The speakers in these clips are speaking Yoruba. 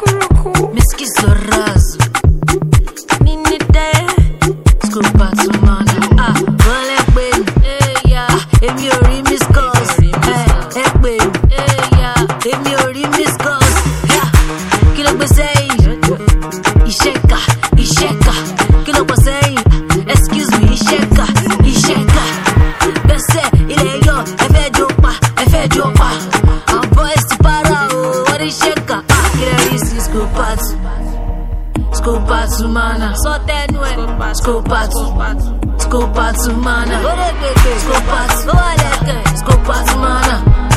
Miski Zorazo Nini Daya Scoop out to mana Wale Queen Emi ori miss calls Queen Emi ori miss calls Kilo gbe seyin Isheka Kilo gbe seyin Excuse me Isheka Bese ile yo Efe jopa Our boys to para What Isheka Scoop out to mana So tenwe Scoop out to mana Scoop out to mana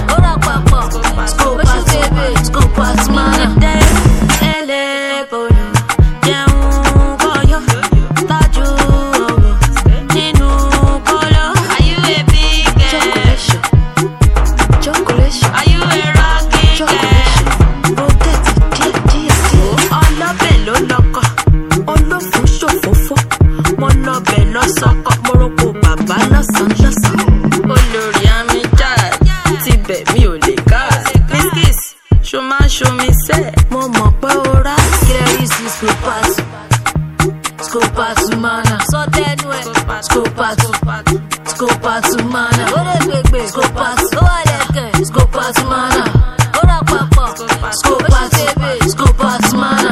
Scoop out to mana Ele polo Jeun koyo Taju owo Ninu kolo Are you a big girl? Chocolation Are you a rocking girl? Ọlọ́bẹ̀ ló lọ́kọ̀ olófun ṣòfófó mo lọ́bẹ̀ lọ́sọ̀kọ̀ mo roko bàbá lọ́sàn olórí àmì jáde tibẹ̀ mi ò lè ká Miskis ṣo máa ṣomi sẹ́ mo mọ̀ pé ó rà kírẹ́rì sí scoop out to mana sọ tẹnu ẹ̀ scoop out to mana ó lè gbègbè scoop out ó wà lẹ́kẹ̀ scoop out to mana ó rà papọ̀ scoop out to mana.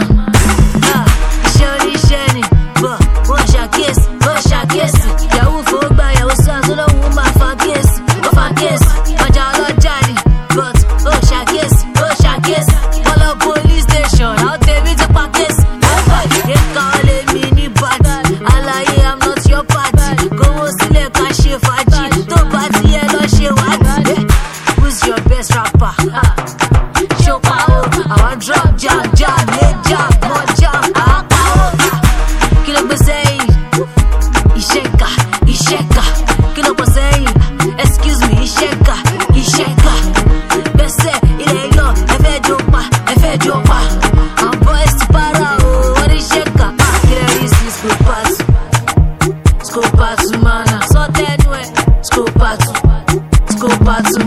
Yahoo for gba yahoo sans olóhùn máa fa kéésì ó fa kéésì ọjà ọlọ́jà ni but ó ṣàkíyèsí wọ́n lọ police station àwọn tèmi ti pa kéésì ẹ̀ka ọ̀lẹ́ mi ní bàtì àlàyé I'm not your party kówó sílẹ̀ ká ṣe fàájì tó bá ti yẹ lọ ṣe wádìí who's your best rapper ṣọpa o àwọn drop jam lé jam mọ́ jam àáká o kí ló gbé sẹ́yìn. Isheka, kilo po seyin. Excuse me, Isheka. Bese ile yo, efe jopa. Our boys to para what Isheka? Kile isi scoop out to mana. So tenwe, scoop out to